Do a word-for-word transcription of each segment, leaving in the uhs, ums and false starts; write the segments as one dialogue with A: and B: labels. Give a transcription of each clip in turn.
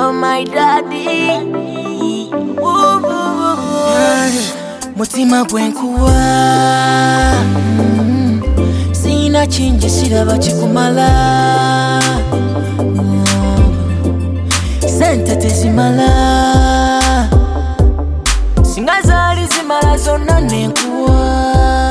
A: You're my daddy. Ooh, ooh, ooh. Yeah. Mutima gwenkuwa mm. Sina chinji siraba chikumala mm. Sente tezimala Singa zali zimala zonna nenkuwa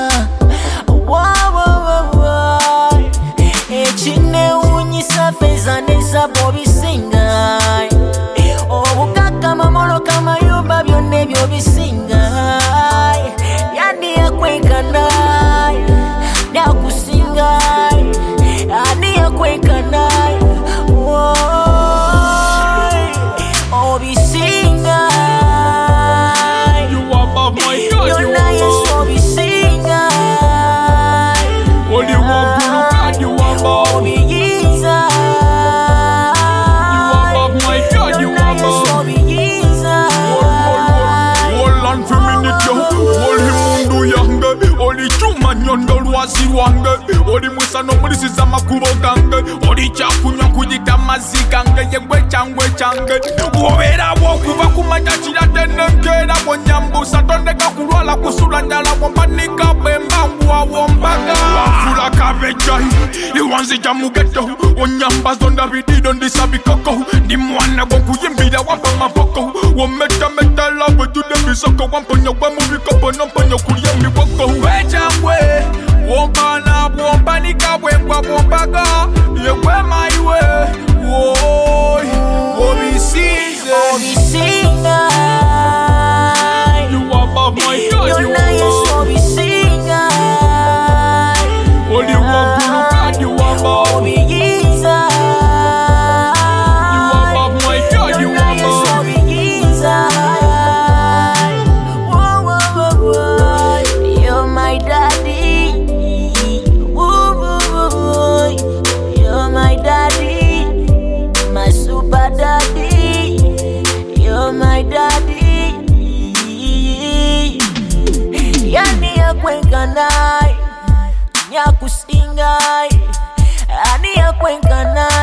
A: Echinewunyisa feza nezabo bisinga Obukaka mamolo kamayumba byonna ebyo bisinga Yani yakwenkana Nakusinga Ani yakwenkana Obisinga
B: You above my God, you
A: Yona yesu obisinga
B: Only one good God, you above
A: Obiyiza
B: You above my God, you above
A: Obiyiza
B: Hold on for a minute, yo. Hold him mundu yange. Oli chuma nyondo lwazi lwange. Oli musano mulisiza makubo gange. Oli chakunywa kujita mazigange. Yegwe changwe change. Wobera wokuva kumanya chirate nenkera. Wonyambusa tondeka kulwala kusula njala. Wambanika bemba wawombaga. Wafula kabejai. Iwanzi jamugeto. Wonyamba zonda vidido ndisabi koko. Di mwana wokuyimbira wampa mapoko. Wometa meta la wetude bisoko. Wamponya wamuvi kopo nomponya kulia miwoko. Wechangwe. Wompana wompanika wengwa wombaga. Yewe maiwe. Woy. Wobisize.
A: Obisinga
B: You above my God, you
A: Yona yesu
B: above.
A: obisinga
B: Only one good God, you above.
A: Obiyiza
B: You above my God, you
A: Yona yesu
B: above.
A: obiyiza Whoa, whoa, whoa, whoa. You're my daddy. Woo, woo, woo, woo. You're my daddy, my super daddy. You're my daddy. Yani yakwenkana, nyakusinga, ani yakwenkana.